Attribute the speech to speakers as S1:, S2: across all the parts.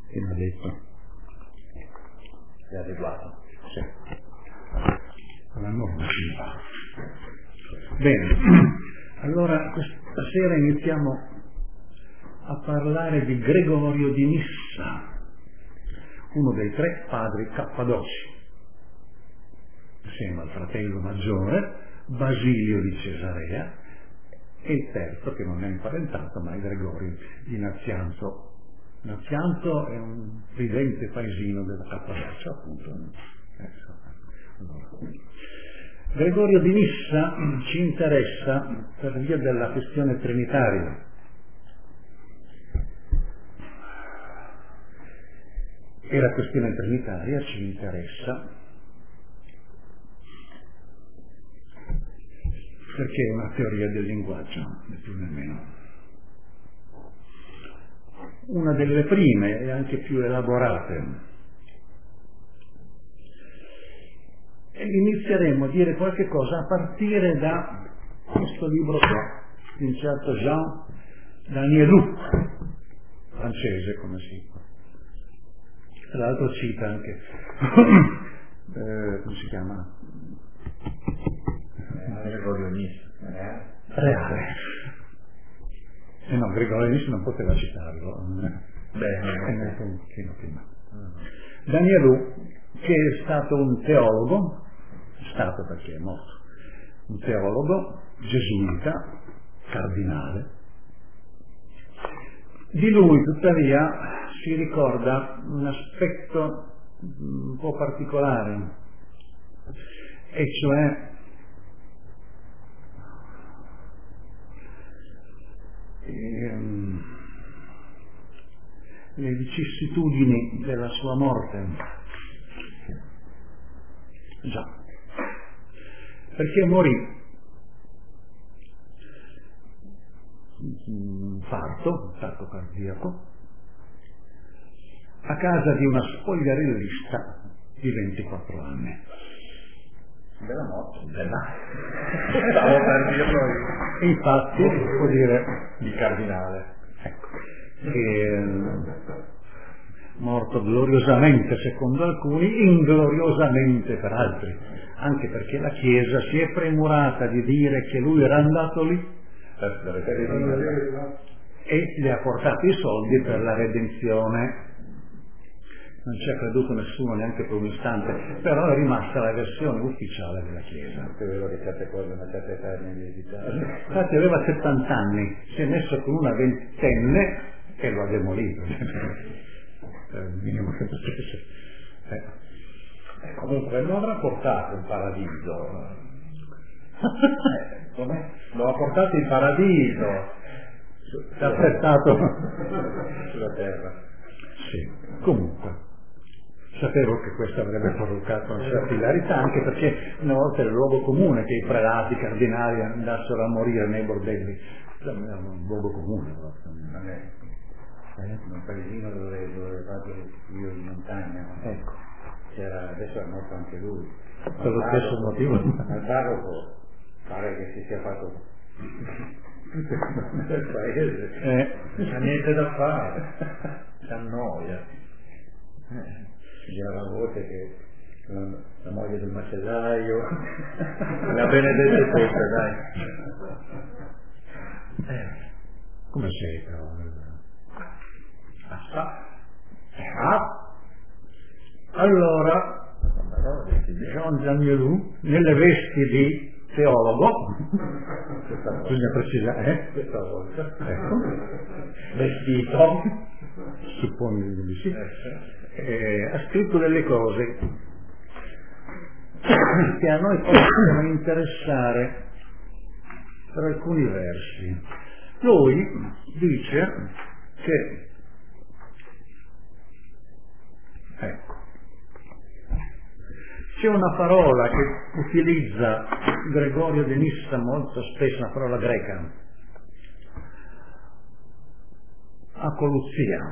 S1: che mi ha detto.
S2: È adeguato.
S1: Sì. Alla norma. Bene, allora questa sera iniziamo a parlare di Gregorio di Nissa, uno dei 3 padri cappadoci, insieme al fratello maggiore Basilio di Cesarea e il terzo, che non è imparentato, ma è Gregorio di Nazianzo. Nazianzo è un ridente paesino della Cappadocia, appunto. Allora. Gregorio di Nissa ci interessa per via della questione trinitaria. E la questione trinitaria ci interessa perché è una teoria del linguaggio, né più né meno. Una delle prime e anche più elaborate. E inizieremo a dire qualche cosa a partire da questo libro qua, di un certo Jean Danielou, francese come si. Tra l'altro cita anche, come si chiama?
S2: Gregorio Nissa.
S1: Reale. E no, Gregorio Nissa non poteva citarlo. Beh, un pochino prima. Danielou, che è stato un teologo, perché è morto, un teologo gesuita, cardinale. Di lui, tuttavia, si ricorda un aspetto un po' particolare, e cioè le vicissitudini della sua morte. Già, perché morì parto cardiaco, a casa di una spogliarellista di 24 anni.
S2: Bella morte.
S1: Stavo per dirlo io. Infatti, può dire
S2: di cardinale.
S1: Ecco, che è morto gloriosamente secondo alcuni, ingloriosamente per altri, anche perché la Chiesa si è premurata di dire che lui era andato lì e le ha portato i soldi per la redenzione. Non ci ha creduto nessuno neanche per un istante, però è rimasta la versione ufficiale della Chiesa.
S2: È vero che certe cose una certa età è meglio evitare.
S1: Infatti aveva 70 anni, si è messo con una ventenne e lo ha demolito. Il minimo che potesse.
S2: Comunque non avrà portato in paradiso. Come? Lo ha portato in paradiso.
S1: Si è aspettato
S2: sulla terra.
S1: Sì, comunque. Sapevo che questo avrebbe provocato una certa ilarità, anche perché una volta era il luogo comune che i prelati, i cardinali andassero a morire nei bordelli. Era un luogo comune.
S2: Un paesino dove vado io in montagna.
S1: Ecco.
S2: Adesso è morto anche lui.
S1: Per lo stesso motivo.
S2: Al parroco pare che si sia fatto nel paese. Non c'è niente da fare. Si annoia. Gira la voce che la moglie del macellaio la benedetta tutta, dai.
S1: Come sei però? Allora Jean Danielou, nelle vesti di teologo, bisogna precisare,
S2: questa volta,
S1: ecco,
S2: vestito,
S1: suppone di sì, ha scritto delle cose che a noi possono interessare per alcuni versi. Lui dice che, ecco, c'è una parola che utilizza Gregorio di Nissa molto spesso, una parola greca, acoluzia,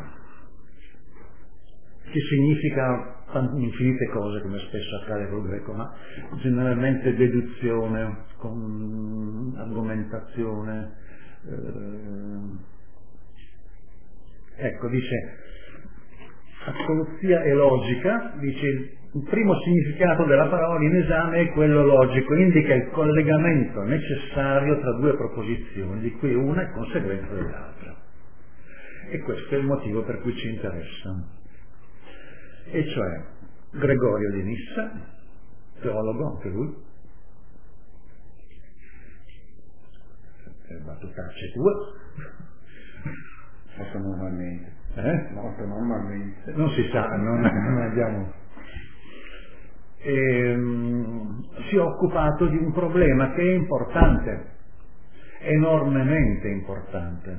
S1: che significa infinite cose, come spesso accade col greco, ma generalmente deduzione, con argomentazione. Ecco, dice Assoluzia e logica, dice il primo significato della parola in esame è quello logico, indica il collegamento necessario tra due proposizioni, di cui una è conseguenza dell'altra. E questo è il motivo per cui ci interessa. E cioè Gregorio di Nissa, teologo anche lui, battutacce tua,
S2: molto normalmente. Molto normalmente.
S1: Non si sa, non abbiamo. Si è occupato di un problema che è importante, enormemente importante.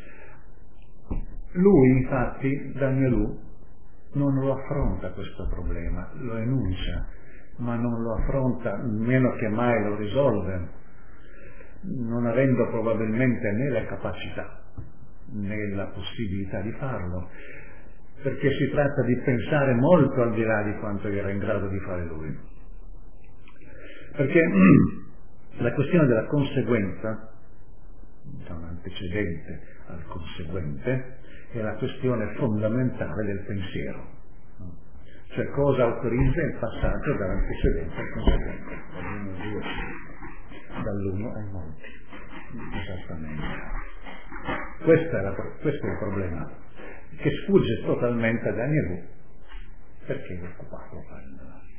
S1: Lui, infatti, Danielù, non lo affronta questo problema, lo enuncia, ma non lo affronta, meno che mai lo risolve, non avendo probabilmente né la capacità né la possibilità di farlo, perché si tratta di pensare molto al di là di quanto era in grado di fare lui. Perché la questione della conseguenza, da un antecedente al conseguente, è la questione fondamentale del pensiero. Cioè cosa autorizza il passaggio dall'antecedente al conseguente, dall'uno ai molti. Esattamente. Questo è il problema, che sfugge totalmente a Danielù, perché è occupato a fare.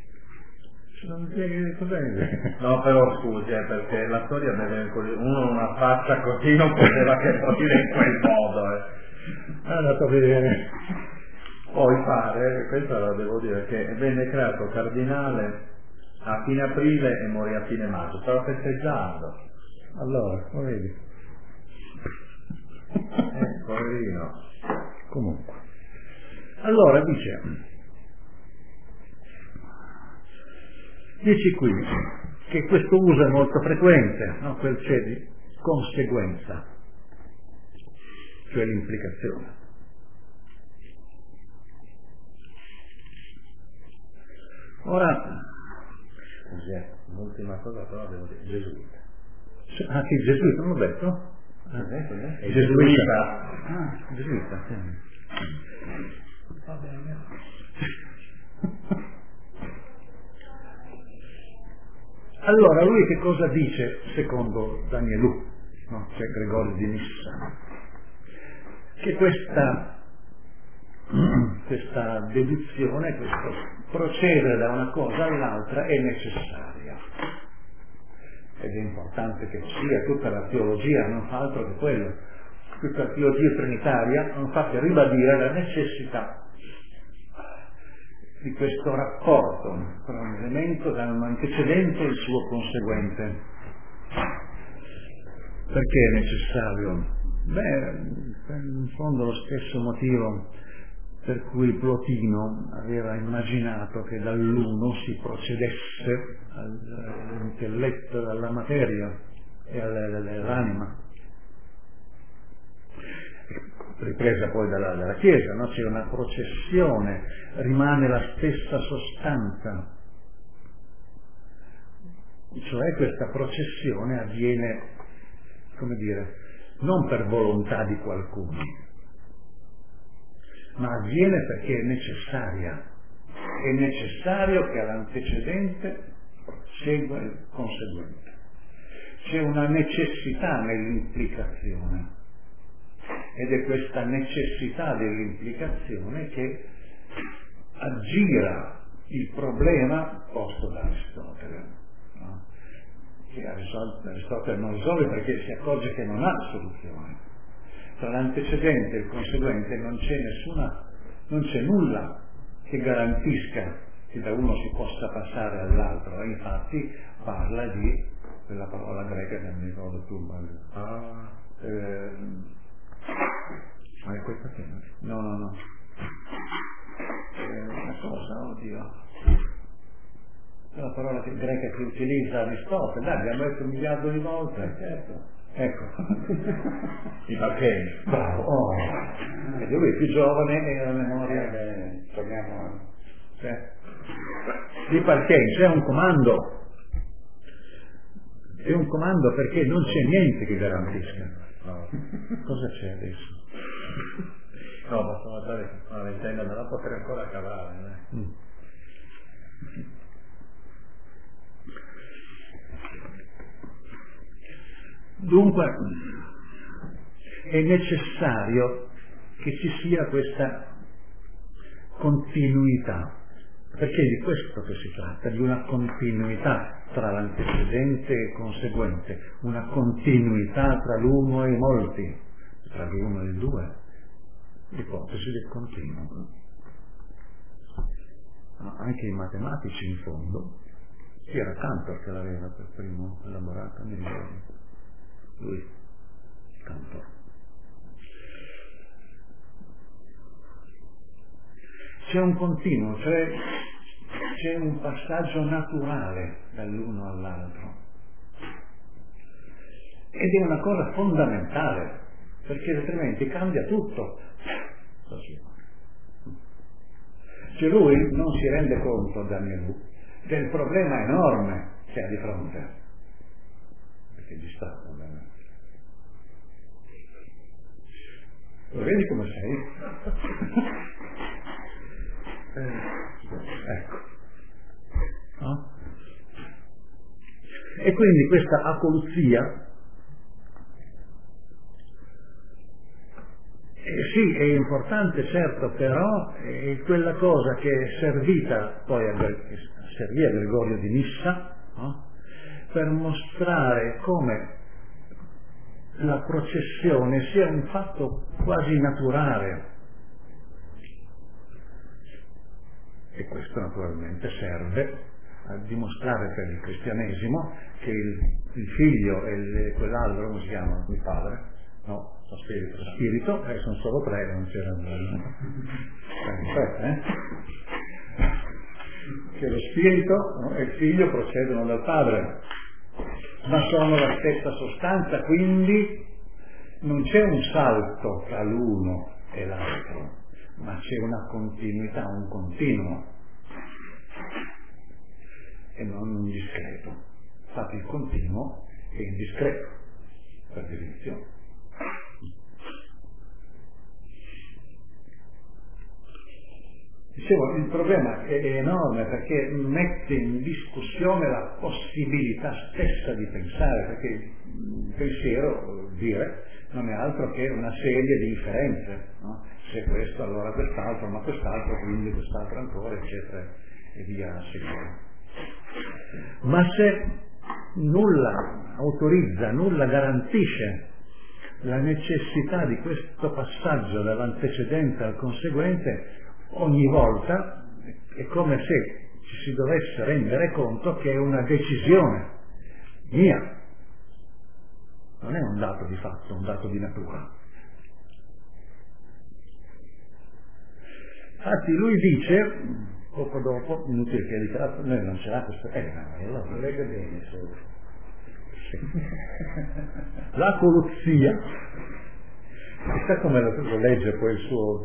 S2: No, però scusi, perché la storia deve, uno non la faccia così, non poteva che morire in quel modo.
S1: È andato a vedere.
S2: Poi pare, questo lo devo dire, che venne creato cardinale a fine aprile e morì a fine maggio, stava festeggiando.
S1: Allora, lo vedi?
S2: Poverino.
S1: Comunque. Allora dice qui che questo uso è molto frequente, no? Quel c'è di conseguenza, cioè l'implicazione. Ora,
S2: l'ultima cosa però devo dire, gesuita.
S1: Ah, che gesuita, non l'ho detto?
S2: È
S1: gesuita. Gesuita, sì.
S2: Va bene.
S1: Allora, lui che cosa dice secondo Danielù, no? Cioè Gregorio di Nissa? Che questa deduzione, questo procedere da una cosa all'altra è necessaria. Ed è importante che sia, tutta la teologia non fa altro che quello, tutta la teologia trinitaria non fa che ribadire la necessità di questo rapporto tra un elemento, da un antecedente e il suo conseguente. Perché è necessario? In fondo lo stesso motivo per cui Plotino aveva immaginato che dall'uno si procedesse all'intelletto, alla materia e all'anima, ripresa poi dalla Chiesa, no? C'è una processione, rimane la stessa sostanza, cioè questa processione avviene, come dire, non per volontà di qualcuno, ma avviene perché è necessaria. È necessario che all'antecedente segua il conseguente. C'è una necessità nell'implicazione ed è questa necessità dell'implicazione che aggira il problema posto da Aristotele, no? Che Aristotele non risolve perché si accorge che non ha soluzione. Tra l'antecedente e il conseguente non c'è nulla che garantisca che da uno si possa passare all'altro, e infatti parla di quella parola greca che mi ricordo tu,
S2: ma è questa che
S1: no. Una cosa, oddio. Quella parola greca che utilizza Aristotele, dai, abbiamo detto 1 miliardo di volte, certo. Ecco.
S2: I Parcheni.
S1: Bravo. Ed lui è più giovane e la memoria.
S2: Torniamo.
S1: I Parcheni, c'è un comando. È un comando perché non c'è niente che garantisca. Cosa c'è adesso?
S2: No, posso mandare una ventena, me la potrei ancora cavare.
S1: Dunque è necessario che ci sia questa continuità, perché è di questo che si tratta, di una continuità tra l'antecedente e il conseguente, una continuità tra l'uno e i molti, tra l'uno e il due, l'ipotesi del continuo. Anche i matematici in fondo, era Cantor che l'aveva per primo elaborata, mi ricordo. Lui, Cantor. C'è un continuo, cioè c'è un passaggio naturale dall'uno all'altro. Ed è una cosa fondamentale, perché altrimenti cambia tutto. Cioè lui non si rende conto del problema enorme che ha di fronte, perché gli sta ovviamente. Lo vedi come sei? Ecco. No? E quindi questa acoluzia sì, è importante, certo, però è quella cosa che è servita poi servì a Gregorio di Nissa, no? Per mostrare come la processione sia un fatto quasi naturale. E questo naturalmente serve a dimostrare per il cristianesimo che il figlio e quell'altro, come si chiama, il padre, no? Spirito, sono solo tre, non c'era nulla. Che lo spirito, no, e il figlio procedono dal padre, ma sono la stessa sostanza, quindi non c'è un salto tra l'uno e l'altro, ma c'è una continuità, un continuo, e non un discreto. Infatti il continuo è indiscreto, per definizione. Dicevo, il problema è enorme perché mette in discussione la possibilità stessa di pensare, perché il pensiero, dire, non è altro che una serie di inferenze, no? Se questo, allora quest'altro, ma quest'altro, quindi quest'altro ancora, eccetera, e via a seguire. Ma se nulla autorizza, nulla garantisce la necessità di questo passaggio dall'antecedente al conseguente, ogni volta è come se ci si dovesse rendere conto che è una decisione mia, non è un dato di fatto, un dato di natura. Infatti lui dice, poco dopo, inutile che dica, noi non ce l'ha questo, allora legga bene solo. La coluzia, chissà come lo legge poi il suo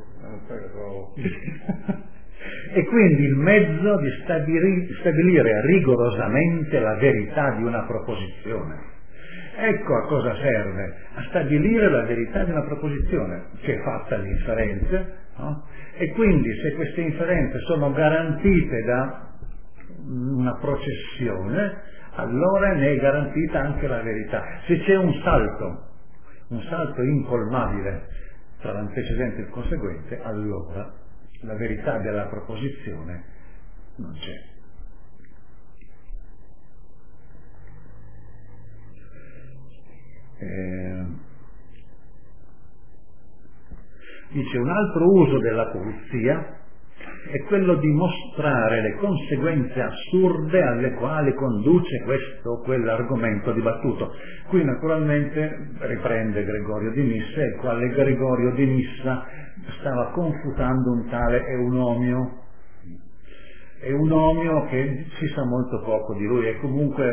S1: e quindi il mezzo di stabilire rigorosamente la verità di una proposizione. Ecco a cosa serve, a stabilire la verità di una proposizione, che è fatta di inferenze, no? E quindi se queste inferenze sono garantite da una processione, allora ne è garantita anche la verità. Se c'è un salto incolmabile tra l'antecedente e il conseguente, allora la verità della proposizione non c'è. Dice, un altro uso della coluzia è quello di mostrare le conseguenze assurde alle quali conduce questo o quell'argomento dibattuto. Qui naturalmente riprende Gregorio di Nissa, il quale Gregorio di Nissa stava confutando un tale Eunomio. Eunomio che si sa molto poco di lui, e comunque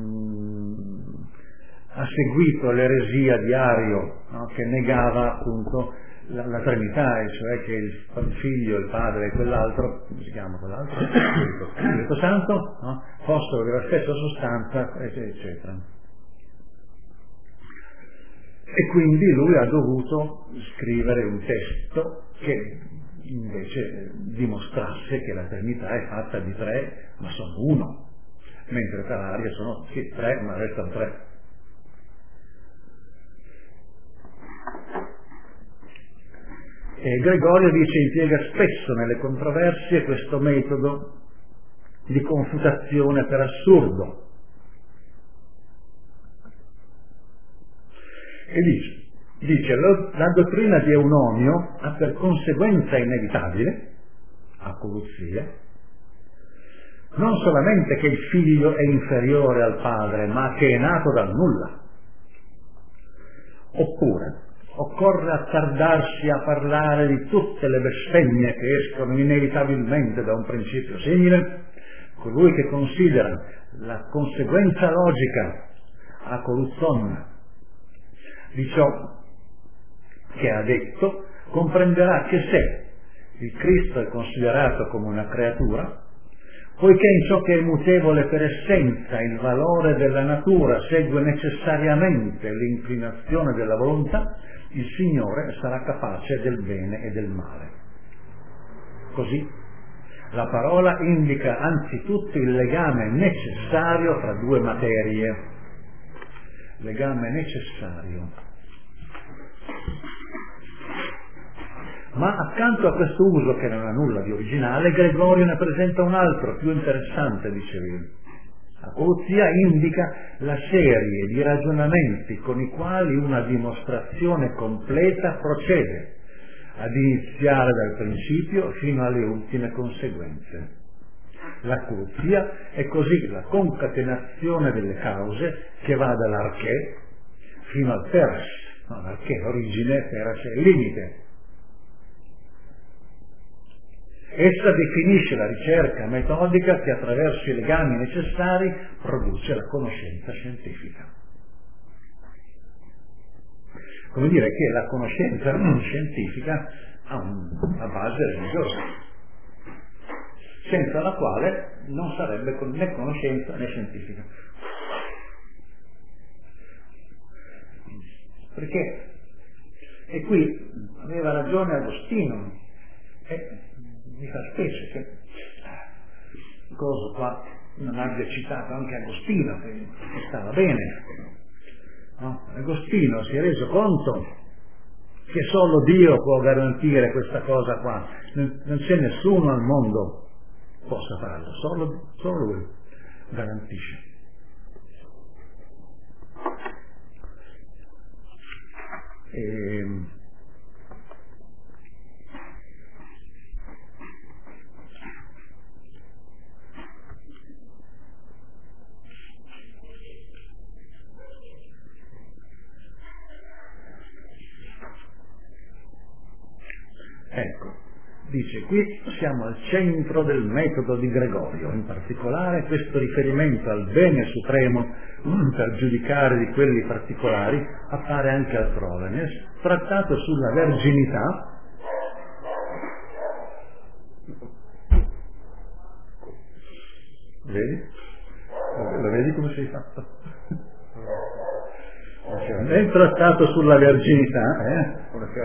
S1: ha seguito l'eresia di Ario, no? Che negava appunto la Trinità, e cioè che il figlio, il padre e quell'altro, come si chiama quell'altro? Spirito Santo, no? Fossero della stessa sostanza, eccetera. E quindi lui ha dovuto scrivere un testo che invece dimostrasse che la Trinità è fatta di tre, ma sono uno, mentre per Aria sono sì, tre, ma restano tre. E Gregorio dice impiega spesso nelle controversie questo metodo di confutazione per assurdo. E dice la dottrina di Eunomio ha per conseguenza inevitabile, acoluzia, non solamente che il figlio è inferiore al padre, ma che è nato dal nulla. Oppure occorre attardarsi a parlare di tutte le bestemmie che escono inevitabilmente da un principio simile. Colui che considera la conseguenza logica acoluzon di ciò che ha detto, comprenderà che se il Cristo è considerato come una creatura, poiché in ciò che è mutevole per essenza il valore della natura segue necessariamente l'inclinazione della volontà, il Signore sarà capace del bene e del male. Così la parola indica anzitutto il legame necessario tra due materie. Legame necessario. Ma accanto a questo uso, che non ha nulla di originale, Gregorio ne presenta un altro, più interessante, dicevi. Acoluzia indica la serie di ragionamenti con i quali una dimostrazione completa procede, ad iniziare dal principio fino alle ultime conseguenze. L'acoluzia è così la concatenazione delle cause che va dall'arché fino al peres, no, l'arché, l'origine, peres è il limite. Essa definisce la ricerca metodica che attraverso i legami necessari produce la conoscenza scientifica. Come dire che la conoscenza scientifica ha una base religiosa, senza la quale non sarebbe né conoscenza né scientifica. Perché, e qui aveva ragione Agostino, mi fa specie che cosa qua non abbia citato anche Agostino, che stava bene. No? Agostino si è reso conto che solo Dio può garantire questa cosa qua, non c'è nessuno al mondo possa farlo, solo Lui garantisce. Ecco, dice qui siamo al centro del metodo di Gregorio, in particolare questo riferimento al bene supremo per giudicare di quelli particolari appare anche altrove, nel trattato sulla verginità. Vedi? Lo vedi come sei fatto? Nel trattato sulla verginità,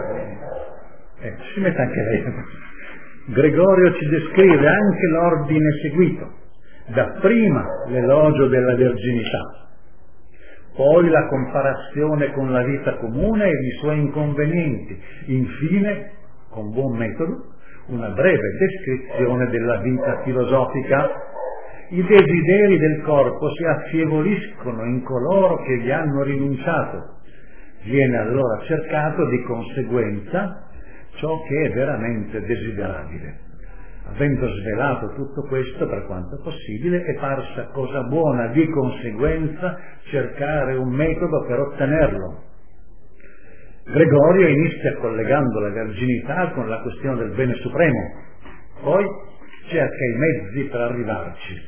S1: si mette anche lei. Gregorio ci descrive anche l'ordine seguito, dapprima l'elogio della verginità, poi la comparazione con la vita comune e i suoi inconvenienti, infine, con buon metodo, una breve descrizione della vita filosofica. I desideri del corpo si affievoliscono in coloro che vi hanno rinunciato. Viene allora cercato di conseguenza ciò che è veramente desiderabile. Avendo svelato tutto questo per quanto possibile, è parsa cosa buona di conseguenza cercare un metodo per ottenerlo. Gregorio inizia collegando la verginità con la questione del bene supremo, poi cerca i mezzi per arrivarci.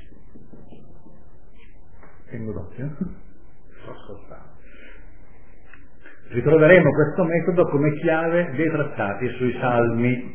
S1: Tengo d'occhio? Ritroveremo questo metodo come chiave dei trattati sui Salmi.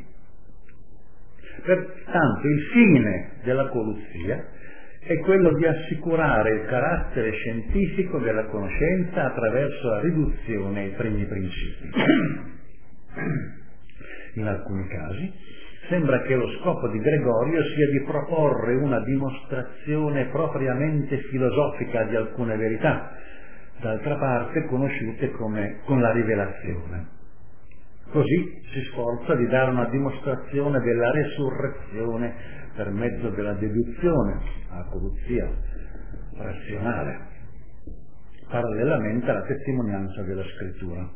S1: Pertanto il fine della coluzia è quello di assicurare il carattere scientifico della conoscenza attraverso la riduzione ai primi principi. in alcuni casi. Sembra che lo scopo di Gregorio sia di proporre una dimostrazione propriamente filosofica di alcune verità, d'altra parte conosciute come con la rivelazione. Così si sforza di dare una dimostrazione della resurrezione per mezzo della deduzione, aculuzia razionale, parallelamente alla testimonianza della Scrittura.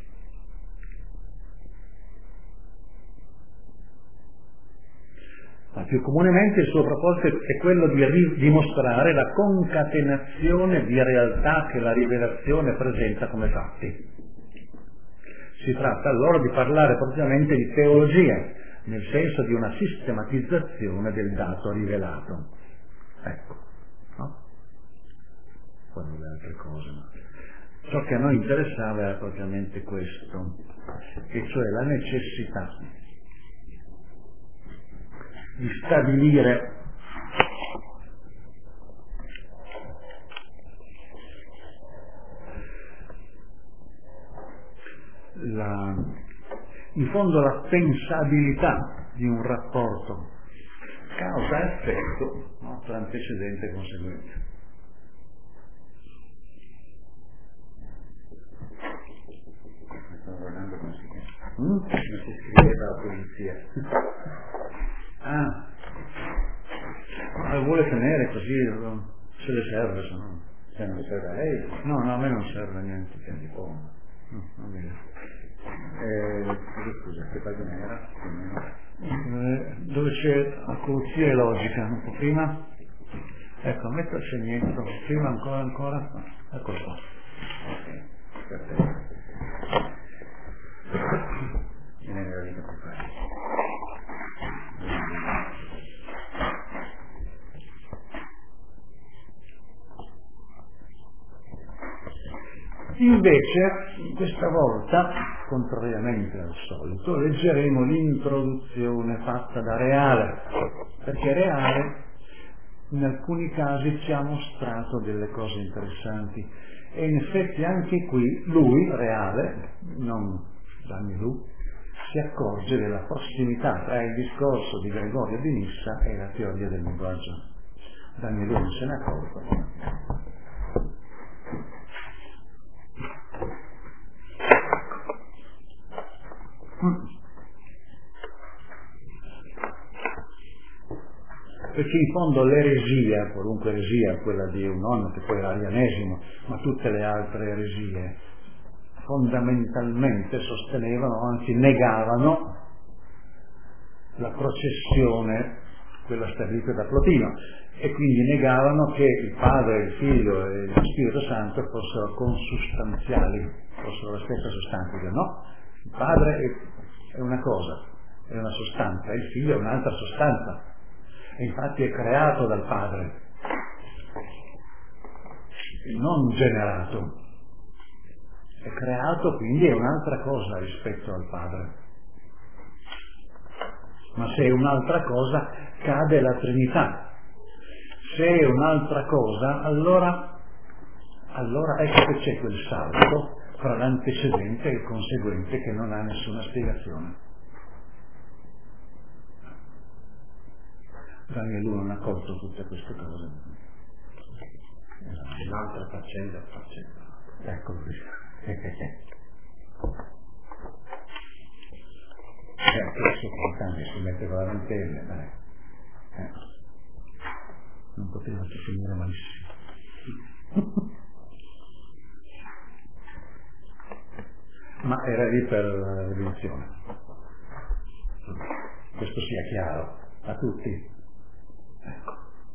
S1: Ma più comunemente il suo proposito è quello di dimostrare la concatenazione di realtà che la rivelazione presenta come fatti. Si tratta allora di parlare propriamente di teologia, nel senso di una sistematizzazione del dato rivelato. Ecco, no? Poi le altre cose, ma ciò che a noi interessava era propriamente questo, e cioè la necessità di stabilire in fondo la pensabilità di un rapporto causa-effetto, no? Tra antecedente e conseguenza. Stavo guardando come si chiama. Come si scriveva la polizia. Ma vuole tenere così, se le serve, se no. Se non serve a lei? No, a me non serve niente, tieni conto. Va bene. Scusa, che pagina era? Dove c'è aculuzia e logica, un po' prima? Ecco, metto il segnetto, prima ancora, eccolo qua. Ok, perfetto. Viene la vita più facile. Invece, questa volta, contrariamente al solito, leggeremo l'introduzione fatta da Reale, perché Reale in alcuni casi ci ha mostrato delle cose interessanti e in effetti anche qui lui, Reale, non Danilù, si accorge della prossimità tra il discorso di Gregorio di Nissa e la teoria del linguaggio. Danilù non se ne è accorto. Perché in fondo l'eresia, qualunque eresia, quella di Eunonno, che poi è l'arianesimo, ma tutte le altre eresie, fondamentalmente sostenevano, anzi negavano, la processione, quella stabilita da Plotino, e quindi negavano che il Padre, il Figlio e lo Spirito Santo fossero consustanziali, fossero la stessa sostanza. No, il Padre è una cosa, è una sostanza, il Figlio è un'altra sostanza, e infatti è creato dal Padre, non generato, è creato, quindi è un'altra cosa rispetto al Padre. Ma se è un'altra cosa cade la Trinità. Se è un'altra cosa, allora ecco che c'è quel salto fra l'antecedente e il conseguente che non ha nessuna spiegazione. Danielu non ha colto tutte queste cose. L'altra faccenda. Ecco qui. Adesso 30 anni si mette con la lanterne, dai. Non poteva finire malissimo. Ma era lì per la rivoluzione. Questo sia chiaro a tutti. Ecco.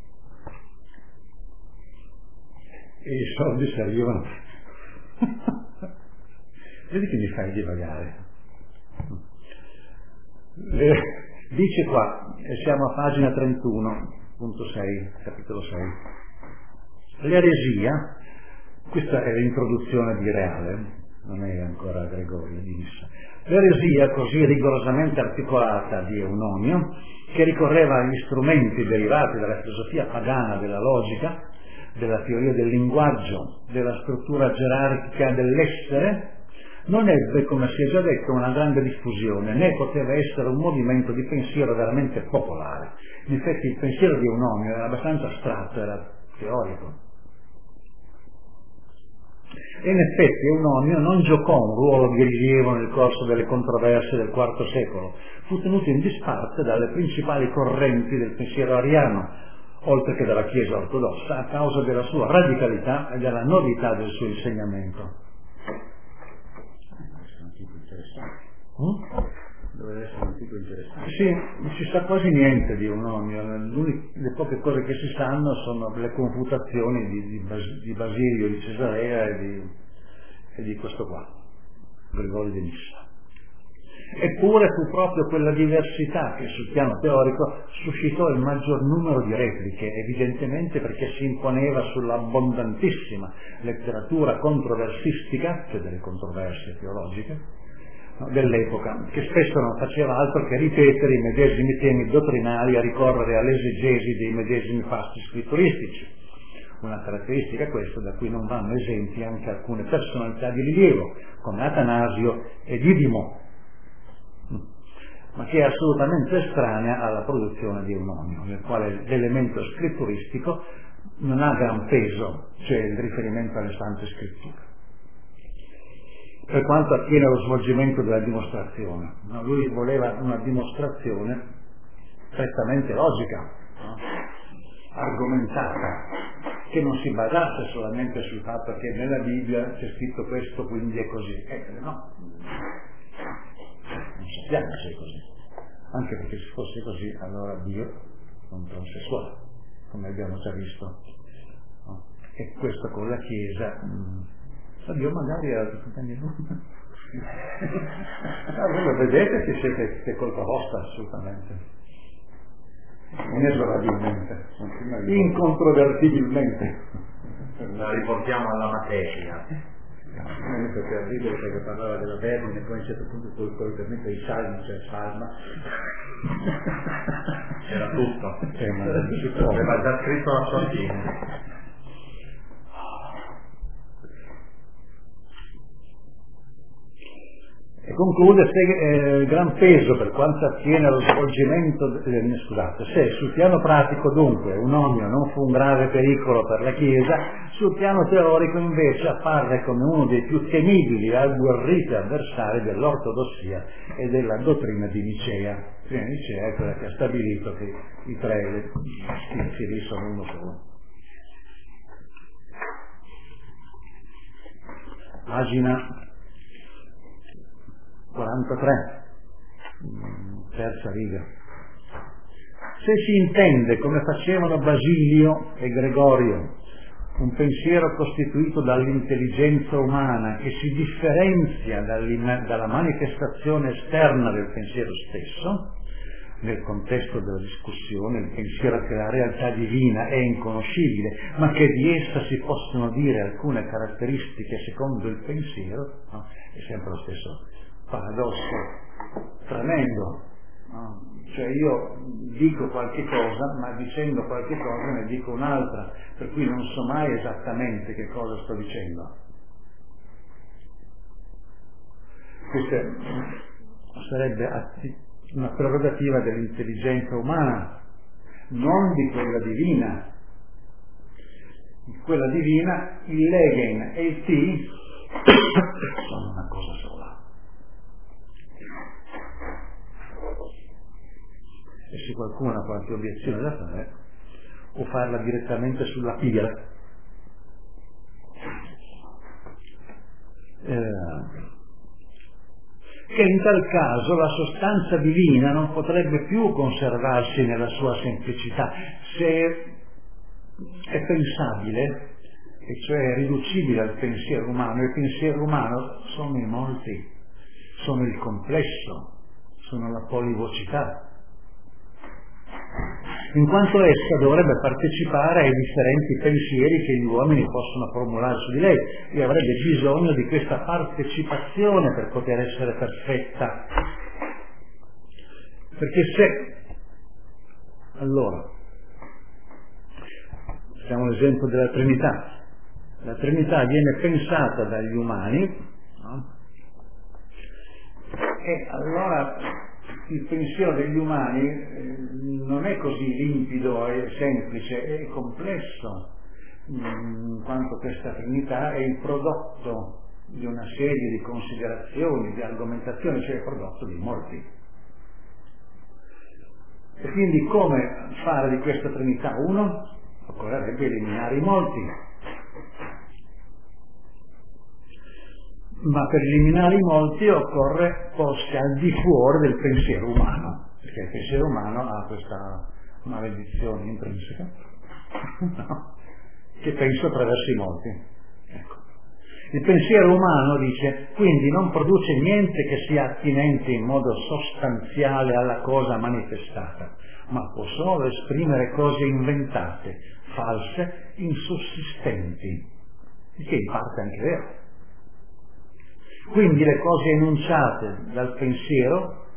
S1: E i soldi servivano. Vedi che mi fai divagare. Dice qua, siamo a pagina 31.6, capitolo 6. L'eresia, questa è l'introduzione di Reale, non è ancora Gregorio di Nissa. L'eresia così rigorosamente articolata di Eunonio, che ricorreva agli strumenti derivati dalla filosofia pagana della logica, della teoria del linguaggio, della struttura gerarchica dell'essere, non ebbe, come si è già detto, una grande diffusione, né poteva essere un movimento di pensiero veramente popolare. In effetti il pensiero di Eunomio era abbastanza astratto, era teorico. E in effetti Eunomio non giocò un ruolo di rilievo nel corso delle controversie del IV secolo, fu tenuto in disparte dalle principali correnti del pensiero ariano, oltre che dalla Chiesa ortodossa, a causa della sua radicalità e della novità del suo insegnamento.
S2: Dovrebbe essere un tipo interessante.
S1: Sì, non si sa quasi niente di Eunomio, le poche cose che si sanno sono le confutazioni di Basilio di Cesarea e di questo qua, Gregorio di Nissa. Eppure fu proprio quella diversità che sul piano teorico suscitò il maggior numero di repliche, evidentemente perché si imponeva sull'abbondantissima letteratura controversistica, cioè delle controversie teologiche, dell'epoca, che spesso non faceva altro che ripetere i medesimi temi dottrinali e ricorrere all'esegesi dei medesimi fasti scritturistici. Una caratteristica questa da cui non vanno esenti anche alcune personalità di rilievo, come Atanasio e Didimo, ma che è assolutamente estranea alla produzione di Eunomio, nel quale l'elemento scritturistico non ha gran peso, cioè il riferimento alle sante scritture. Per quanto attiene allo svolgimento della dimostrazione, lui voleva una dimostrazione prettamente logica, argomentata, che non si basasse solamente sul fatto che nella Bibbia c'è scritto questo, quindi è così. No, non sappiamo se è così, anche perché se fosse così allora Dio è un transessuale, come abbiamo già visto, no? E questo con la Chiesa Dio magari era allora vedete che siete colpa vostra assolutamente, inesorabilmente, incontrovertibilmente.
S2: La riportiamo alla materia. Per ridere perché parlava della Vergine, poi a un certo punto quello che mette i salmi, cioè il salma era tutto, aveva già scritto la sua fine.
S1: E conclude gran peso per quanto attiene allo svolgimento se sul piano pratico dunque Eunomio non fu un grave pericolo per la Chiesa, sul piano teorico invece apparve come uno dei più temibili e agguerriti avversari dell'ortodossia e della dottrina di Nicea. La dottrina di Nicea è quella che ha stabilito che i tre stili sono uno solo. Pagina 43, terza riga. Se si intende, come facevano Basilio e Gregorio, un pensiero costituito dall'intelligenza umana che si differenzia dalla manifestazione esterna del pensiero stesso, nel contesto della discussione, il pensiero che la realtà divina è inconoscibile, ma che di essa si possono dire alcune caratteristiche secondo il pensiero, no? È sempre lo stesso paradosso tremendo, no? Cioè io dico qualche cosa, ma dicendo qualche cosa ne dico un'altra, per cui non so mai esattamente che cosa sto dicendo. Questa sarebbe una prerogativa dell'intelligenza umana, non di quella divina. In quella divina il Legen e il T sono una cosa sola. E se qualcuno ha qualche obiezione da fare, o farla direttamente sulla pira, che in tal caso la sostanza divina non potrebbe più conservarsi nella sua semplicità, se è pensabile, e cioè riducibile al pensiero umano. Il pensiero umano sono i molti, sono il complesso, sono la polivocità, in quanto essa dovrebbe partecipare ai differenti pensieri che gli uomini possono formulare su di lei e avrebbe bisogno di questa partecipazione per poter essere perfetta. Perché se allora facciamo l'esempio della Trinità viene pensata dagli umani, no? E allora il pensiero degli umani non è così limpido e semplice, è complesso, in quanto questa Trinità è il prodotto di una serie di considerazioni, di argomentazioni, cioè il prodotto di molti. E quindi come fare di questa Trinità uno? Occorrerebbe eliminare i molti. Ma per eliminare i molti occorre porsi al di fuori del pensiero umano, perché il pensiero umano ha questa maledizione intrinseca, no? Che pensa attraverso i molti. Ecco. Il pensiero umano, dice, quindi non produce niente che sia attinente in modo sostanziale alla cosa manifestata, ma può solo esprimere cose inventate, false, insussistenti, il che in parte è anche vero. Quindi le cose enunciate dal pensiero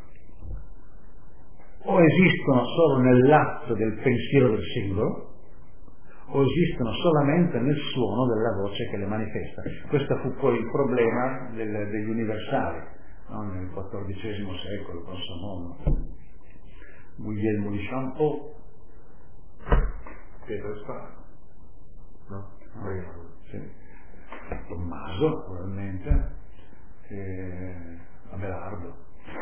S1: o esistono solo nell'atto del pensiero del singolo, o esistono solamente nel suono della voce che le manifesta. Questo fu poi il problema degli universali, no? Nel XIV secolo con Samono, Guglielmo di Champeau,
S2: Pietro Spada, no?
S1: Sì. Tommaso, probabilmente, Abelardo.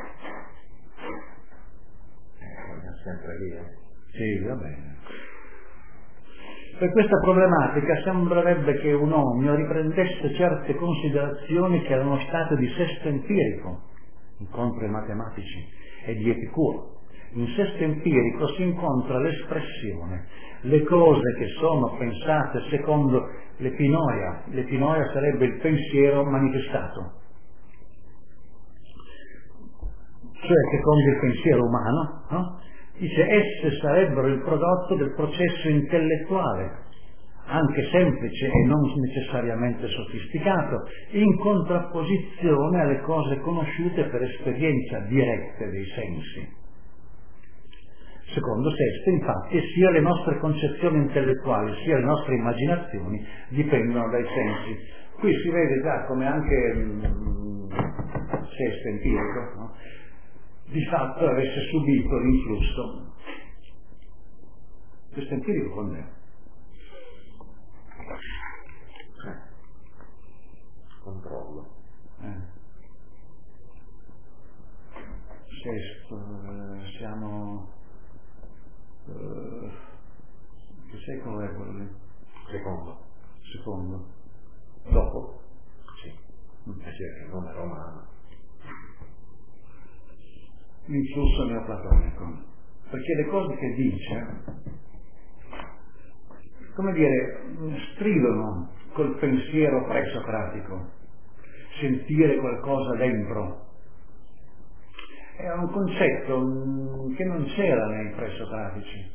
S2: Sempre lì,
S1: Sì, va bene. Per questa problematica sembrerebbe che un omnio riprendesse certe considerazioni che erano state di Sesto Empirico, incontri matematici, e di Epicuro. In Sesto Empirico si incontra l'espressione, le cose che sono pensate secondo l'epinoia. L'epinoia sarebbe il pensiero manifestato, cioè secondo il pensiero umano, no? Dice, esse sarebbero il prodotto del processo intellettuale, anche semplice e non necessariamente sofisticato, in contrapposizione alle cose conosciute per esperienza diretta dei sensi. Secondo Sesto, infatti, sia le nostre concezioni intellettuali sia le nostre immaginazioni dipendono dai sensi. Qui si vede già come anche Sesto Empirico, no? Di fatto avesse subito l'influsso. Questo empirico con me.
S2: Controllo.
S1: Sesto, siamo... che secolo è quello lì? Secondo. Dopo?
S2: Sì. C'è Roma romano.
S1: L'influsso neoplatonico, perché le cose che dice, come dire, stridono col pensiero presocratico, sentire qualcosa dentro. È un concetto che non c'era nei presocratici.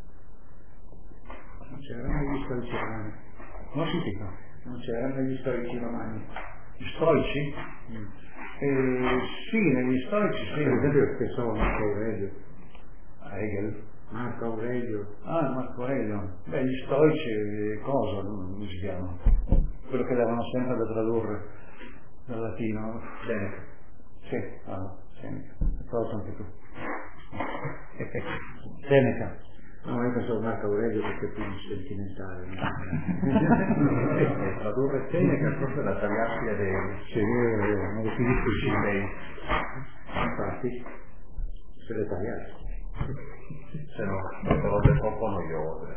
S1: Non c'era negli storici romani. Non ho sentito? Non c'era negli storici romani. Gli stoici? Sì, negli storici sì.
S2: Per esempio pensavo a Marco Aurelio.
S1: Hegel.
S2: Marco Aurelio.
S1: Marco Aurelio. Beh, gli stoici, cosa non si chiama? Quello che davano sempre da tradurre dal latino.
S2: Seneca.
S1: Sì, Seneca. Cosa anche tu? Seneca.
S2: No, io pensavo a Marco Aurelio perché è più sentimentale. Tradurre Seneca forse da tagliarsi a dei.
S1: Sì, non lo più difficile.
S2: Infatti, se le tagliarsi.
S3: Se no, cose troppo noiose.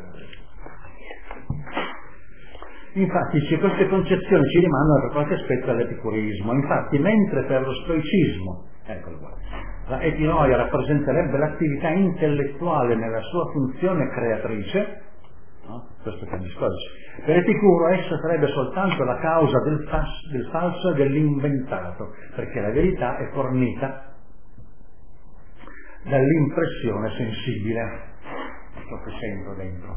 S1: Infatti queste concezioni ci rimandano per qualche aspetto all'epicureismo. Infatti, mentre per lo stoicismo, eccolo qua, la epinoia rappresenterebbe l'attività intellettuale nella sua funzione creatrice, no? Questo che è gli stoici. Per Epicuro essa sarebbe soltanto la causa del falso e dell'inventato, perché la verità è fornita dall'impressione sensibile, ciò che sento dentro.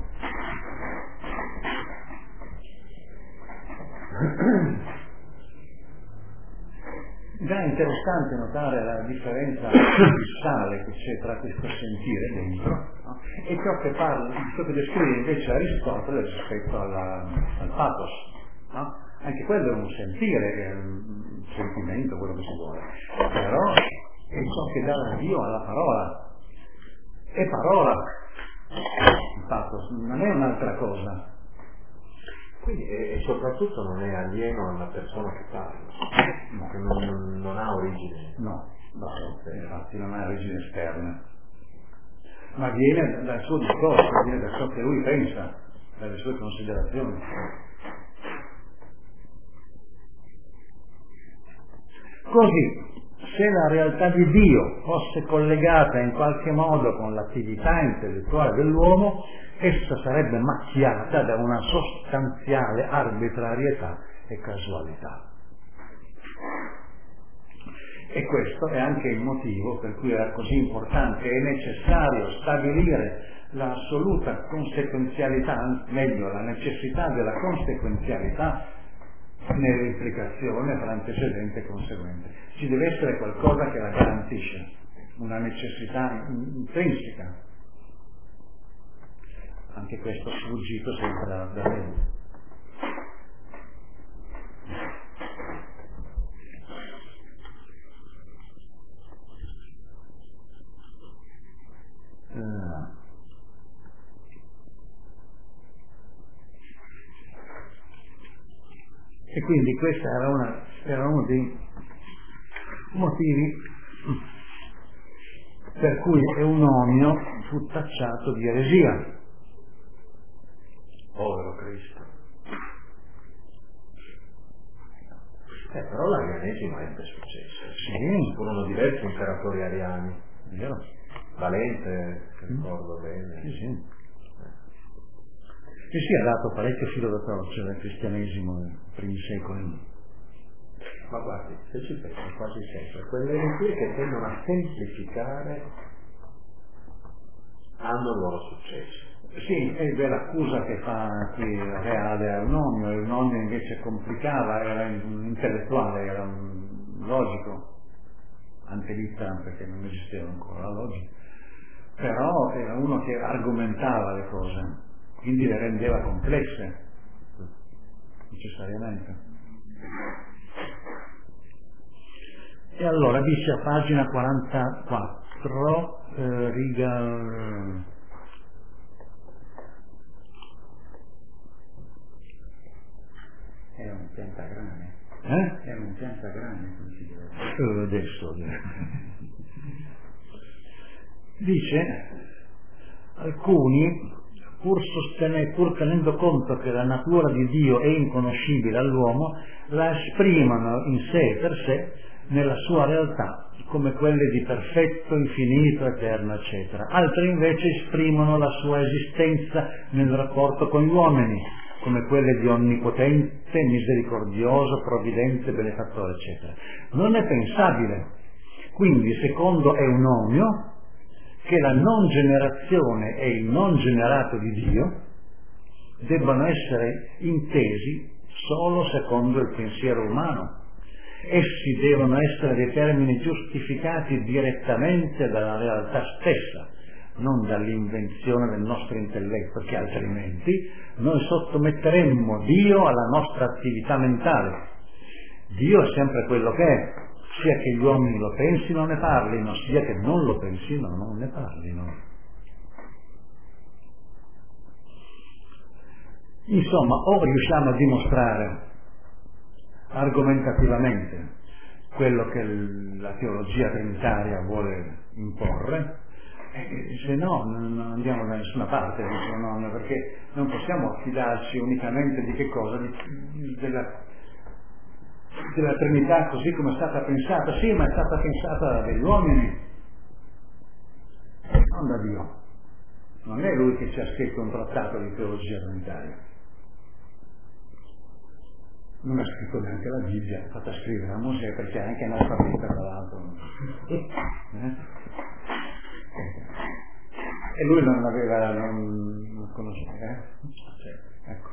S1: Già è interessante notare la differenza abissale che c'è tra questo sentire dentro, no? E ciò che descrive invece Aristotele rispetto al pathos, no? Anche quello è un sentire, è un sentimento, quello che si vuole, però è ciò che dà Dio alla parola. È parola, infatti, non è un'altra cosa.
S3: Quindi, e soprattutto non è alieno alla persona che parla,
S1: No.
S3: che non ha origine.
S1: No, infatti non ha origine esterna, ma viene dal suo discorso, viene da ciò che lui pensa, dalle sue considerazioni. Così, se la realtà di Dio fosse collegata in qualche modo con l'attività intellettuale dell'uomo, essa sarebbe macchiata da una sostanziale arbitrarietà e casualità. E questo è anche il motivo per cui era così importante e necessario stabilire l'assoluta conseguenzialità, meglio la necessità della conseguenzialità nell'implicazione fra antecedente e conseguente. Ci deve essere qualcosa che la garantisce, una necessità intrinseca. Anche questo sfuggito sempre da me. E quindi questo era uno dei motivi per cui Eunomio fu tacciato di eresia.
S3: Povero Cristo. Però l'arianesimo ebbe successo.
S1: Sì.
S3: Furono diversi imperatori ariani.
S1: Vero?
S3: Valente, se ricordo bene.
S1: Sì, sì. E sì, ha dato parecchio filo da torcere al cristianesimo nei primi secoli.
S3: Ma guardi, se ci pensi quasi sempre, quelle eresie che tendono a semplificare hanno il loro successo.
S1: Sì, ed è l'accusa che fa qui reale a Eunomio. Eunomio invece complicava, era un intellettuale, era un logico, antelista perché non esisteva ancora la logica, però era uno che argomentava le cose, quindi le rendeva complesse, necessariamente. E allora dice a pagina 44, riga...
S2: È un piantagrane.
S1: È
S2: un piantagrane, come si dice.
S1: Adesso. Dice, alcuni, pur tenendo conto che la natura di Dio è inconoscibile all'uomo, la esprimono in sé e per sé nella sua realtà, come quelle di perfetto, infinito, eterno, eccetera. Altri invece esprimono la sua esistenza nel rapporto con gli uomini, come quelle di onnipotente, misericordioso, provvidente, benefattore, eccetera. Non è pensabile, quindi, secondo Eunomio, che la non generazione e il non generato di Dio debbano essere intesi solo secondo il pensiero umano. Essi devono essere dei termini giustificati direttamente dalla realtà stessa, non dall'invenzione del nostro intelletto, perché altrimenti noi sottometteremmo Dio alla nostra attività mentale. Dio è sempre quello che è, sia che gli uomini lo pensino o ne parlino, sia che non lo pensino o non ne parlino. Insomma, o riusciamo a dimostrare argomentativamente quello che la teologia trinitaria vuole imporre, se no non andiamo da nessuna parte, perché non possiamo affidarci unicamente di che cosa? Della Trinità così come è stata pensata. Sì, ma è stata pensata dagli uomini, non da Dio. Non è Lui che ci ha scritto un trattato di teologia trinitaria. Non ha scritto neanche la Bibbia, è fatta scrivere a Mosè, perché è anche analfabeta tra l'altro. E lui non conosceva, Ecco.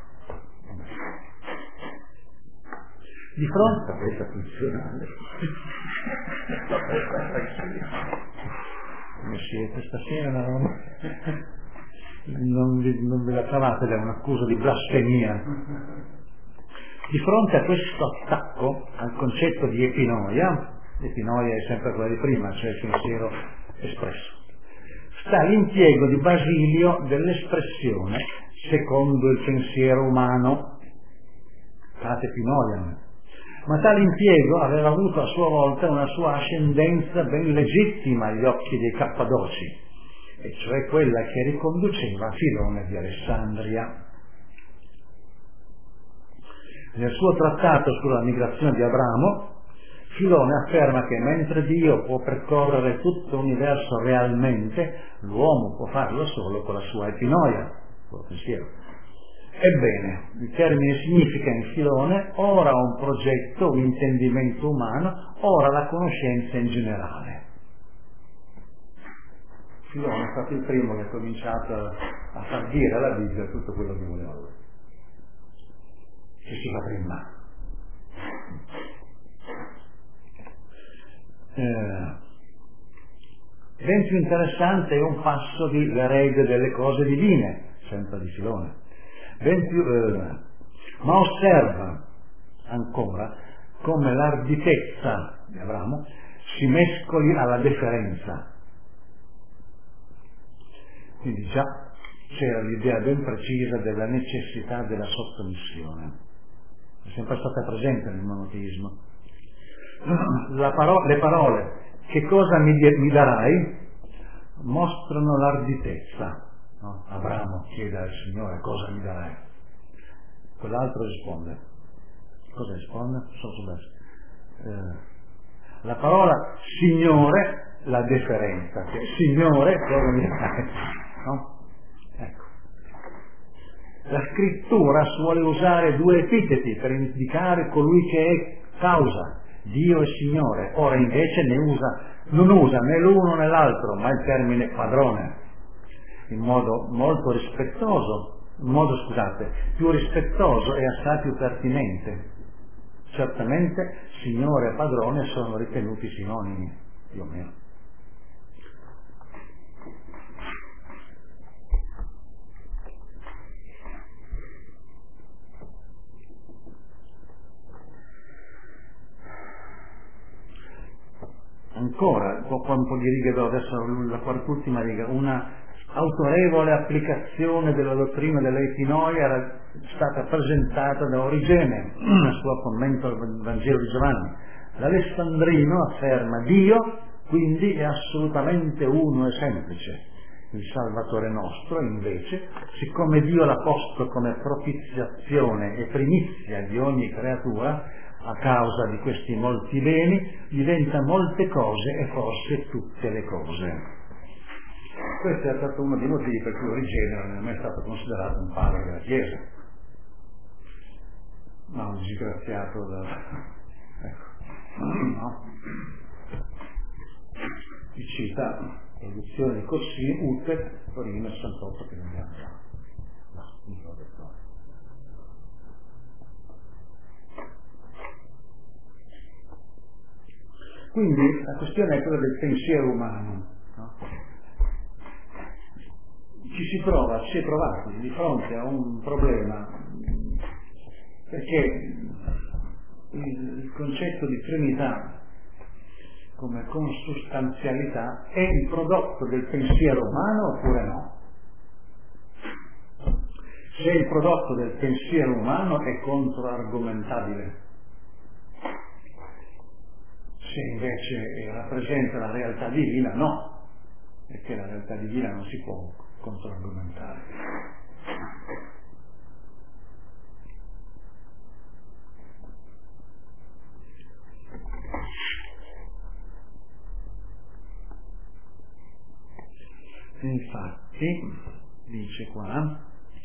S1: Di fronte a questa funzionale, come siete stasera, non ve la cavate da un'accusa di blasfemia. Di fronte a questo attacco al concetto di epinoia, l'epinoia è sempre quella di prima, cioè il pensiero espresso. Sta l'impiego di Basilio dell'espressione secondo il pensiero umano, cat epinoia. Ma tale impiego aveva avuto a sua volta una sua ascendenza ben legittima agli occhi dei Cappadoci, e cioè quella che riconduceva a Filone di Alessandria. Nel suo trattato sulla migrazione di Abramo, Filone afferma che mentre Dio può percorrere tutto l'universo realmente, l'uomo può farlo solo con la sua epinoia, con il pensiero. Ebbene, il termine significa in Filone ora un progetto, un intendimento umano, ora la conoscenza in generale. Filone è stato il primo che ha cominciato a far dire alla Bibbia tutto quello che voleva lui. Che si fa prima. Ben più interessante è un passo di l'erede delle cose divine, sempre di Filone. Ma osserva ancora come l'arditezza di Abramo si mescoli alla deferenza. Quindi già c'era l'idea ben precisa della necessità della sottomissione, è sempre stata presente nel monoteismo. Le parole "che cosa mi darai" mostrano l'arditezza, no? Abramo chiede al Signore "cosa mi darai?" Quell'altro risponde. Cosa risponde? La parola Signore, la deferenza, che Signore cosa mi darai? No? Ecco. La scrittura suole usare due epiteti per indicare colui che è causa, Dio e Signore. Ora invece non usa né l'uno né l'altro, ma il termine padrone, in modo molto rispettoso, più rispettoso e assai più pertinente. Certamente Signore e padrone sono ritenuti sinonimi, più o meno. Ancora, un po' di righe do, adesso la quart'ultima riga, una autorevole applicazione della dottrina dell'epinoia era stata presentata da Origene nel suo commento al Vangelo di Giovanni. L'Alessandrino afferma: Dio quindi è assolutamente uno e semplice. Il Salvatore nostro, invece, siccome Dio l'ha posto come propiziazione e primizia di ogni creatura, a causa di questi molti beni, diventa molte cose e forse tutte le cose. Questo è stato uno dei motivi per cui Origene non è mai stato considerato un padre della Chiesa, ma un disgraziato no? Ci cita produzione così, Ute, Torino 68 che non abbiamo già. No, non l'ho detto. Quindi la questione è quella del pensiero umano, no? Si è trovati di fronte a un problema, perché il concetto di Trinità come consustanzialità è il prodotto del pensiero umano oppure no? Se il prodotto del pensiero umano è controargomentabile, se invece rappresenta la realtà divina, no, perché la realtà divina non si può controargomentare. Infatti, dice qua,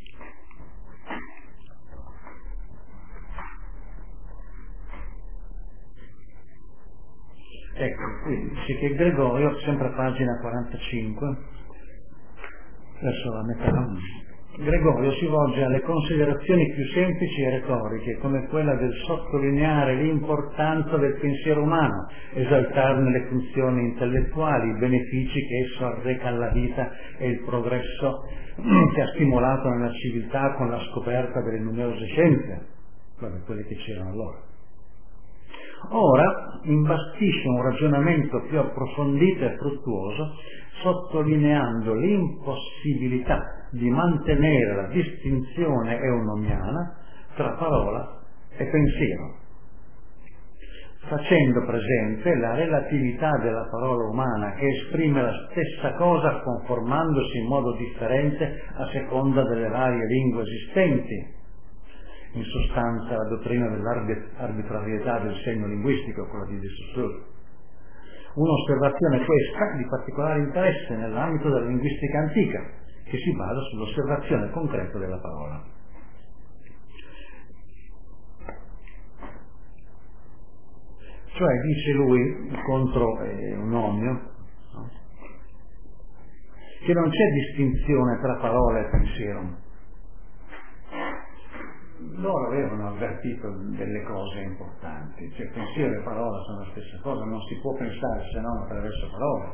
S1: ecco, qui dice che Gregorio, sempre a pagina 45, verso la metà, Gregorio si volge alle considerazioni più semplici e retoriche, come quella del sottolineare l'importanza del pensiero umano, esaltarne le funzioni intellettuali, i benefici che esso arreca alla vita e il progresso che ha stimolato nella civiltà con la scoperta delle numerose scienze, quelle che c'erano allora. Ora imbastisce un ragionamento più approfondito e fruttuoso, sottolineando l'impossibilità di mantenere la distinzione eunomiana tra parola e pensiero, facendo presente la relatività della parola umana che esprime la stessa cosa conformandosi in modo differente a seconda delle varie lingue esistenti. In sostanza la dottrina dell'arbitrarietà del segno linguistico, quella di Saussure. Un'osservazione questa di particolare interesse nell'ambito della linguistica antica, che si basa sull'osservazione concreta della parola. Cioè, dice lui, contro Eunomio, no? Che non c'è distinzione tra parola e pensiero. Loro avevano avvertito delle cose importanti, cioè pensiero e parola sono la stessa cosa, non si può pensare se non attraverso parole.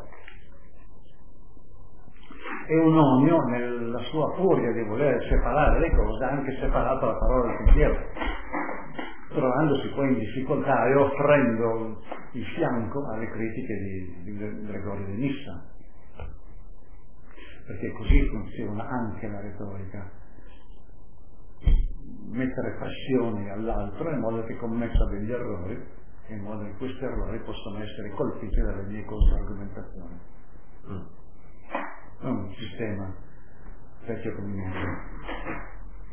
S1: Eunomio, nella sua furia di voler separare le cose, ha anche separato la parola dal pensiero, trovandosi poi in difficoltà e offrendo il fianco alle critiche di Gregorio di Nissa, perché così funziona anche la retorica. Mettere pressioni all'altro in modo che commetta degli errori e in modo che questi errori possono essere colpiti dalle mie controargomentazioni. È un sistema vecchio come niente.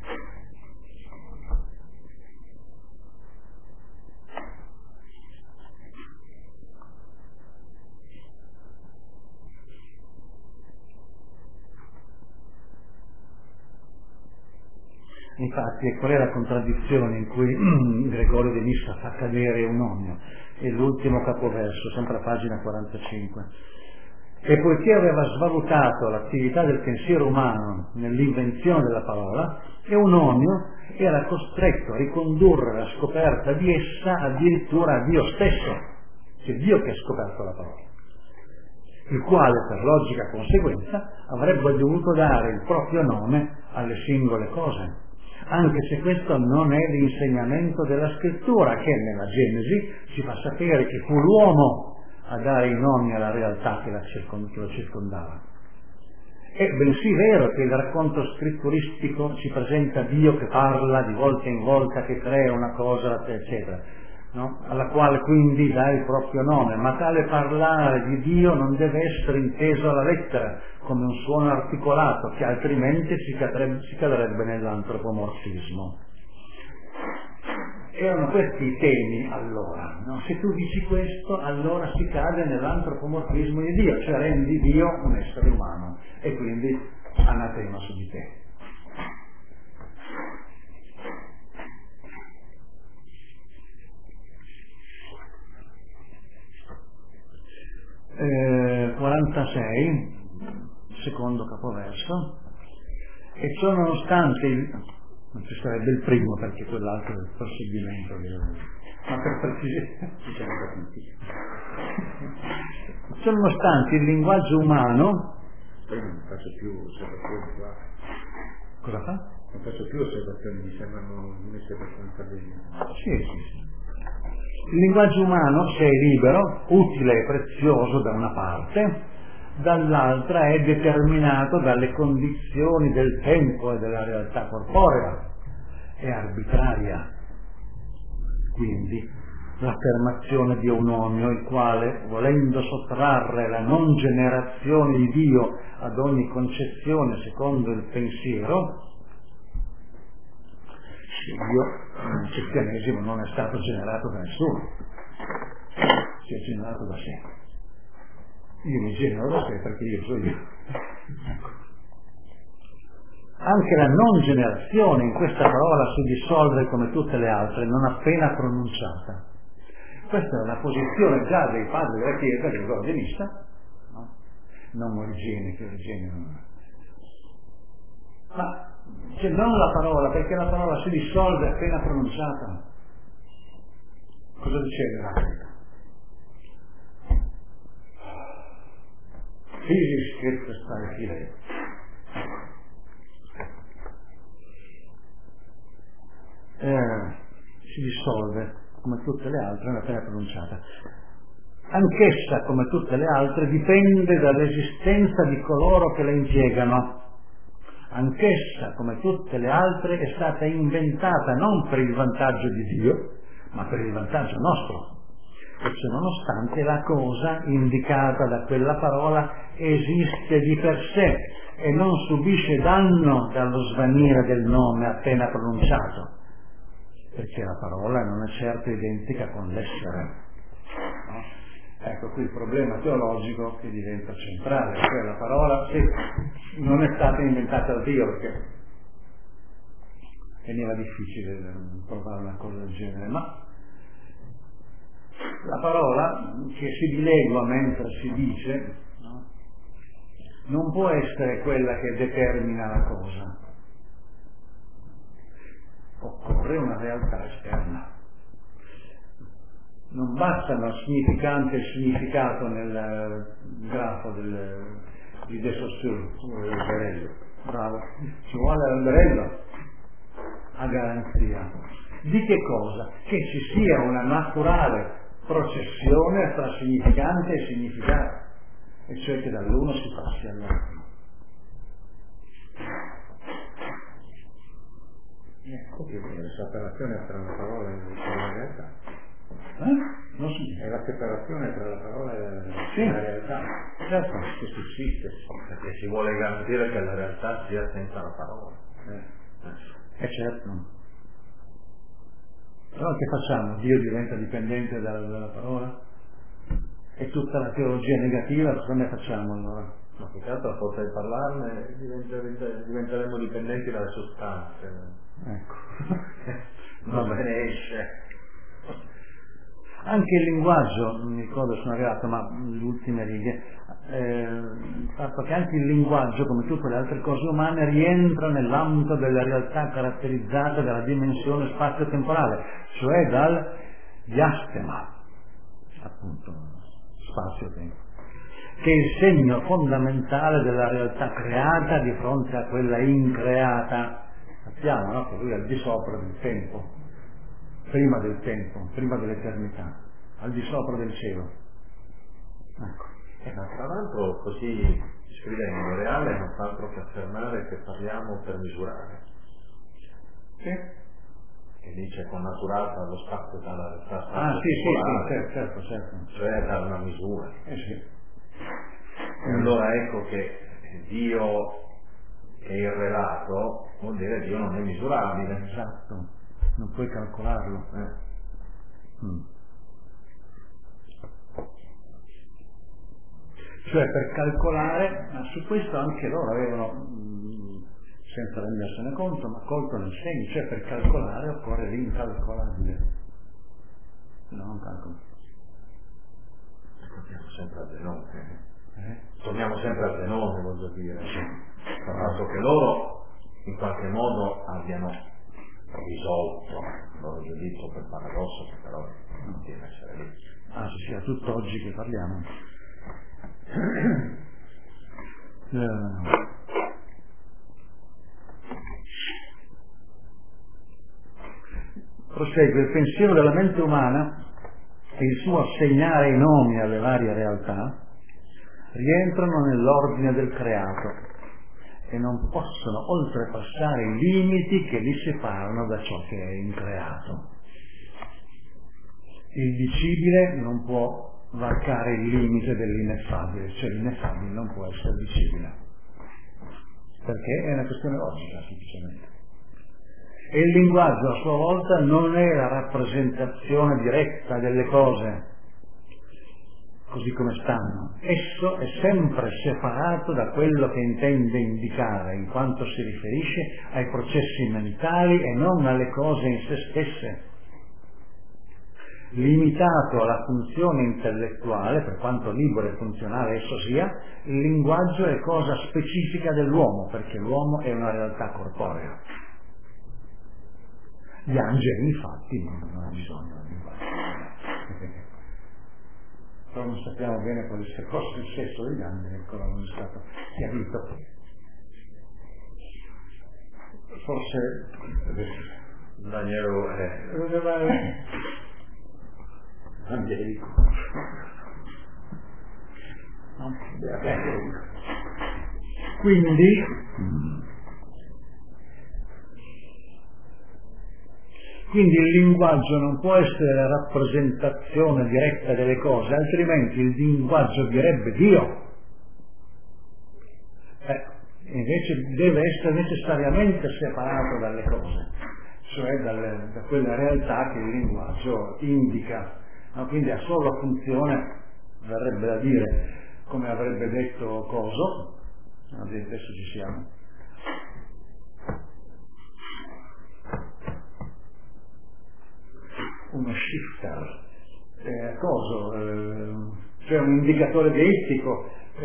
S1: Infatti, qual è la contraddizione in cui Gregorio di Nissa fa cadere Eunomio? È l'ultimo capoverso, sempre a pagina 45. E poiché aveva svalutato l'attività del pensiero umano nell'invenzione della parola, Eunomio era costretto a ricondurre la scoperta di essa addirittura a Dio stesso, cioè Dio che ha scoperto la parola, il quale per logica conseguenza avrebbe dovuto dare il proprio nome alle singole cose, anche se questo non è l'insegnamento della scrittura, che nella Genesi ci fa sapere che fu l'uomo a dare i nomi alla realtà che lo circondava. È bensì vero che il racconto scritturistico ci presenta Dio che parla di volta in volta, che crea una cosa, eccetera, no? Alla quale quindi dà il proprio nome, ma tale parlare di Dio non deve essere inteso alla lettera, come un suono articolato, che altrimenti si cadrebbe nell'antropomorfismo. Erano questi i temi allora, no? Se tu dici questo, allora si cade nell'antropomorfismo di Dio, cioè rendi Dio un essere umano, e quindi anatema su di te. 46, secondo capoverso, e ciò nonostante non ci sarebbe il primo perché quell'altro è il proseguimento, ma per precisione ciò nonostante il linguaggio umano.
S3: Non faccio più osservazioni qua.
S1: Cosa fa?
S3: Non faccio più osservazioni, mi sembrano messe abbastanza bene.
S1: Sì. Il linguaggio umano, se è libero, utile e prezioso da una parte, dall'altra è determinato dalle condizioni del tempo e della realtà corporea, è arbitraria. Quindi l'affermazione di Eunomio, il quale, volendo sottrarre la non generazione di Dio ad ogni concezione secondo il pensiero, Dio nel cristianesimo non è stato generato da nessuno, si è generato da sé. Io mi genero da sé perché io sono io. Anche la non generazione in questa parola si dissolve come tutte le altre, non appena pronunciata. Questa è la posizione già dei padri della Chiesa, che Gregorio di Nissa, no? Non Origene, che Origene non è. Ma cioè non la parola, perché la parola si dissolve appena pronunciata. Cosa dice l'Eraclito? Physis scriptus stai filei. Si dissolve come tutte le altre, non appena pronunciata. Anch'essa, come tutte le altre, dipende dall'esistenza di coloro che la impiegano. Anch'essa, come tutte le altre, è stata inventata non per il vantaggio di Dio, ma per il vantaggio nostro. E ciononostante la cosa indicata da quella parola esiste di per sé e non subisce danno dallo svanire del nome appena pronunciato, perché la parola non è certo identica con l'essere. No? Ecco qui il problema teologico che diventa centrale, cioè la parola sì, non è stata inventata da Dio, perché veniva difficile provare una cosa del genere, ma la parola che si dilegua mentre si dice, no, non può essere quella che determina la cosa, occorre una realtà esterna. Non bastano significante e significato nel grafo di De Saussure, l'alberello. Bravo, ci vuole l'alberello a garanzia. Di che cosa? Che ci sia una naturale processione tra significante e significato, e cioè che dall'uno si passi all'altro.
S3: È la separazione tra la parola e la realtà.
S1: Non si
S3: È la separazione tra la parola e
S1: sì,
S3: la realtà.
S1: Certo.
S3: Che sussiste, perché si vuole garantire che la realtà sia senza la parola.
S1: Certo. Però che facciamo? Dio diventa dipendente dalla parola? E tutta la teologia negativa, cosa ne facciamo allora?
S3: Ma più che altro a forza di parlarne diventeremo dipendenti dalle sostanze.
S1: Ecco.
S3: Non se ne esce.
S1: Anche il linguaggio, non mi ricordo se sono arrivato, ma le ultime righe, il fatto che anche il linguaggio, come tutte le altre cose umane, rientra nell'ambito della realtà caratterizzata dalla dimensione spazio-temporale, cioè dal diastema, appunto, spazio-tempo, che è il segno fondamentale della realtà creata di fronte a quella increata. Sappiamo, no? Che lui è al di sopra del tempo, prima del tempo, prima dell'eternità, al di sopra del cielo. Ecco.
S3: Ma tra l'altro così scrivendo reale non fa altro che affermare che parliamo per misurare.
S1: Sì.
S3: Che dice connaturata allo spazio dalla realtà
S1: certo.
S3: Cioè da una misura.
S1: Sì.
S3: E allora ecco che Dio è irrelato, vuol dire Dio non è misurabile.
S1: Esatto, non puoi calcolarlo. Cioè per calcolare, ma su questo anche loro avevano, senza rendersene conto, ma colto nel segno, cioè per calcolare occorre l'incalcolabile. No, non calcolo.
S3: Torniamo sempre a Zenone. Torniamo sempre a Zenone, voglio dire. Tra l'altro che loro in qualche modo abbiano risolto il loro giudizio per paradosso, che però non deve essere lì.
S1: Sì, a tutt'oggi che parliamo. Prosegue, il pensiero della mente umana e il suo assegnare i nomi alle varie realtà rientrano nell'ordine del creato e non possono oltrepassare i limiti che li separano da ciò che è increato. Il dicibile non può varcare il limite dell'ineffabile, cioè l'ineffabile non può essere dicibile, perché è una questione logica semplicemente. E il linguaggio a sua volta non è la rappresentazione diretta delle cose così come stanno, esso è sempre separato da quello che intende indicare, in quanto si riferisce ai processi mentali e non alle cose in se stesse. Limitato alla funzione intellettuale, per quanto libero e funzionale esso sia, il linguaggio è cosa specifica dell'uomo, perché l'uomo è una realtà corporea. Gli angeli infatti non hanno bisogno del linguaggio. Però non sappiamo bene quale sia fosse il sesso degli angeli, ancora non è stato chiarito. Forse
S3: Daniele
S2: Angelico.
S1: No? Quindi il linguaggio non può essere la rappresentazione diretta delle cose, altrimenti il linguaggio direbbe Dio. Invece deve essere necessariamente separato dalle cose, cioè da quella realtà che il linguaggio indica. No? Quindi ha solo funzione, verrebbe da dire, come avrebbe detto Coso, adesso ci siamo. Uno shifter, cioè un indicatore deistico,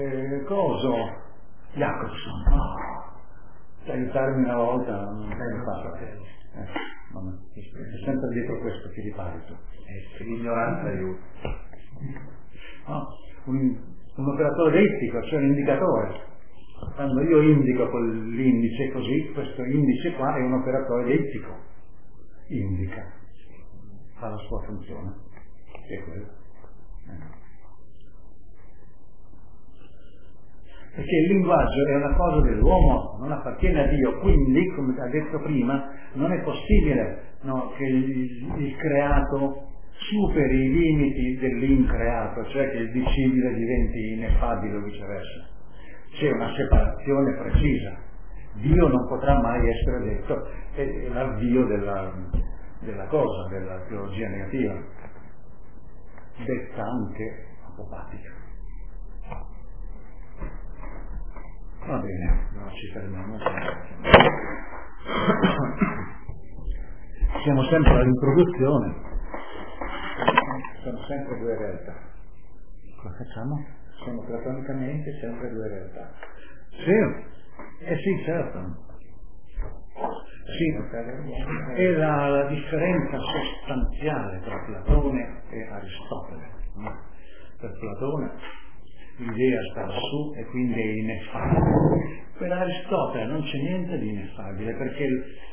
S1: Jacobson, aiutarmi una volta, non è facile. È sempre dietro questo che riparto.
S2: L'ignoranza aiuta.
S1: No, un operatore deistico, cioè un indicatore. Quando io indico con l'indice così, questo indice qua è un operatore deitico. Indica, fa la sua funzione. È quello. Perché il linguaggio è una cosa dell'uomo, non appartiene a Dio, quindi, come ha detto prima, non è possibile che il creato superi i limiti dell'increato, cioè che il dicibile diventi ineffabile o viceversa. C'è una separazione precisa. Dio non potrà mai essere detto, è l'avvio della cosa, della teologia negativa, detta anche apopatica. Va bene, no, ci fermiamo. Siamo sempre all'introduzione. Sono sempre due realtà. Cosa facciamo? Sono platonicamente sempre due realtà. Sì, sì, certo. Sì, è la differenza sostanziale tra Platone e Aristotele. Per Platone l'idea sta lassù e quindi è ineffabile. Per Aristotele non c'è niente di ineffabile, perché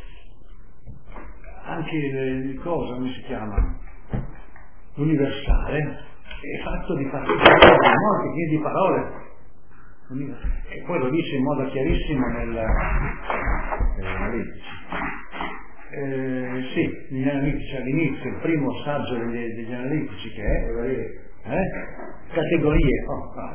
S1: anche il cosa, come si chiama? L'universale è fatto di particelle, di parole. E poi lo dice in modo chiarissimo negli analitici. Sì, negli analitici all'inizio, il primo saggio degli analitici che è categorie,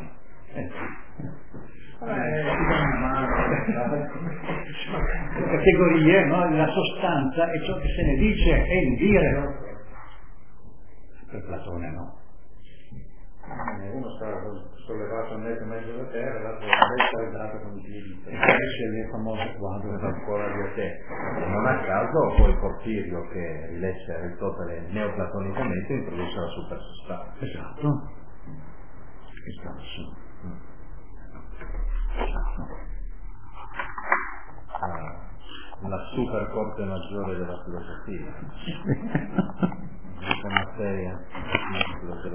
S1: categorie, no? La sostanza è ciò che se ne dice, è il dire. Per Platone no.
S2: Uno sta sollevato a mezzo della terra, l'altro è alzato con i piedi.
S1: E questo è il famoso quadro
S2: della scuola di Atene. Non a caso poi Porfirio, che rilesse Aristotele neoplatonicamente, introduce la supersostanza.
S1: Esatto.
S2: La super corte maggiore della filosofia. Una materia